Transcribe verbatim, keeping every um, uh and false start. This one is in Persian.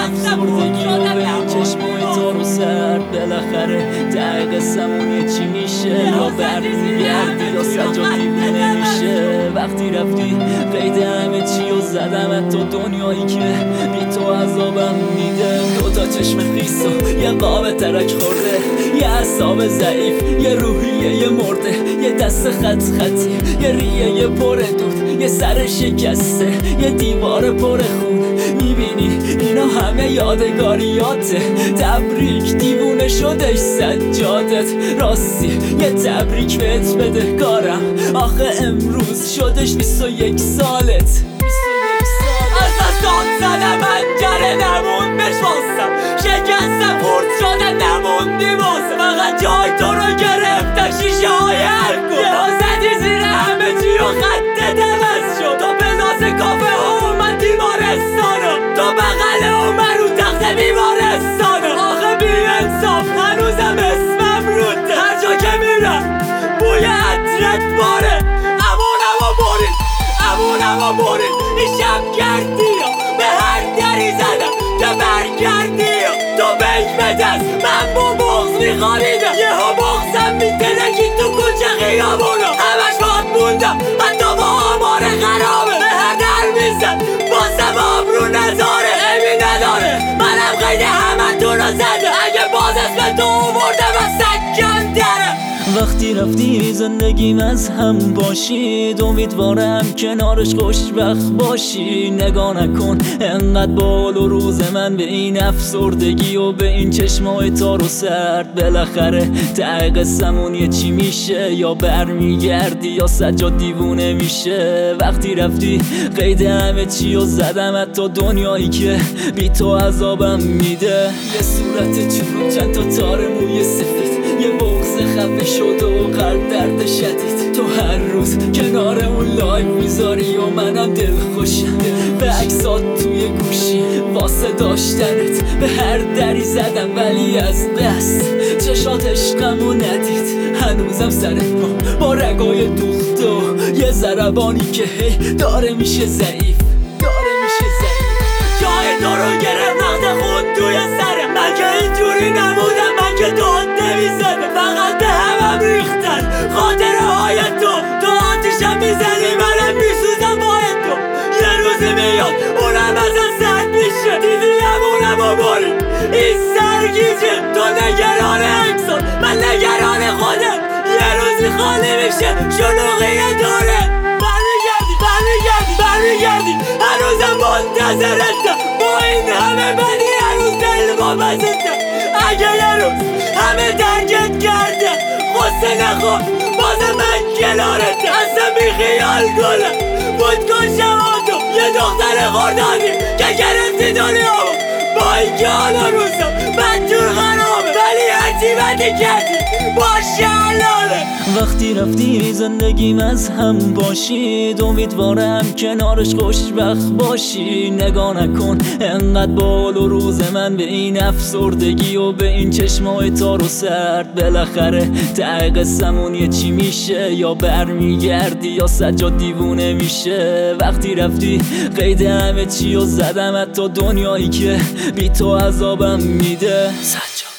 افسردگی و به این چشمای تار و سرد بالاخره ته قصه‌مون یه چی میشه، یا برمیگردی یا سجاد دیوونه میشه. وقتی رفتی قید همه چی و زدم تو دنیایی که بی تو عذابم میده. دوتا چشم خیس و یه قاب ترک خورده، یه اعصاب ضعیف، یه روحیه یه مرده، یه دست خط خطی، یه ریه یه پر دود، یه سر شکسته، یه دیوار پر خون. میبینی اینا همه یادگاریاته. تبریک دیوونه شدش سجادت، راستی یه تبریک بهت بده کارم، آخه امروز شدش بیست و یک سالت. از دستان زدم پنجره نمون بشوستم، شکستم خورد شده نموندی واسه، فقط جای تو رو گرفتم شیشه های الکل، یه ها زدی زیر همه چی و خط دمست شد. تو به ناز کافه ها اومد بیمارستانم، تو بغل اومد رو تخت بیمارستانم. آخه بی انصاف هنوزم اسمم روده، هر جا که میرم بوی عطرت باره. امون اما برید امون اما برید این شب کردی یا به هر دری زدم که برگردی یا تو بک بدست. من با بغز میخواریدم، یه ها بغزم میترکی تو کوچه خیابونم، همش باد موندم حتی با آمار خرابه. به هر در میزد باسم آبرو نزاره، ایمی نداره منم قید همه تو رو زده، اگه باز اسم تو اوورده و سکن داره. وقتی رفتی زندگیم از هم باشید، امیدوارم کنارش خوشبخت باشی. نگاه نکن انقدر بال و روز من به این افسردگی و به این چشمای تار و سرد. بالاخره ته قصه‌مون یه چی میشه، یا برمیگردی یا سجاد دیوونه میشه. وقتی رفتی قید همه چی و زدم حتی دنیایی که بی تو عذابم میده. یه صورت چون چند تا تار موی سفید، یه بغض خفه شده و قلب درد شدید. تو هر روز کنار اون لایو میذاری و منم دل خوشم به عکسات توی گوشی واسه داشتنت. به هر دری زدم ولی از دست چشات عشقمو ندید. هنوزم سرت با با رگای دوخته و یه ضربانی که هی داره میشه ضعیف، داره میشه ضعیف. جای تو رو گرم نقد خود توی سرم، من که اینجوری نمودم، من که داد نمیزدم، فقط به همم ریختن خاطره های تو. تو آتیشم میزنی منم میسوزم باید تو، یه روزی میاد اونم ازم سرد میشه. دیدی همونم و باری این سرگیجه، تو نگران اکسان من نگران خودم، یه روزی خالی میشه شلوغیه داره. برمیگردی برمیگردی برمیگردی هنوزم منتظرتم، با این همه بدی هنوز دل وابستم. اگه یه روز همه درگت کرده غصه نخور بازم من کنارتم، اصلا بی خیال گلم بود کن شماتو یه دختر خوردانی که گرفتی دنیامو. با این که حالا روزم بدجور خرابه ولی هرچی بدی کردی باشه حلاله. وقتی رفتی زندگیم از هم باشید، امیدوارم کنارش خوشبخت باشی. نگاه نکن انقدر بال و روز من به این افسردگی و به این چشمای تار و سرد. بالاخره ته قصه‌مون یه چی میشه، یا برمیگردی یا سجاد دیوونه میشه. وقتی رفتی قید همه چی و زدم حتی دنیایی که بی تو عذابم میده. سجاد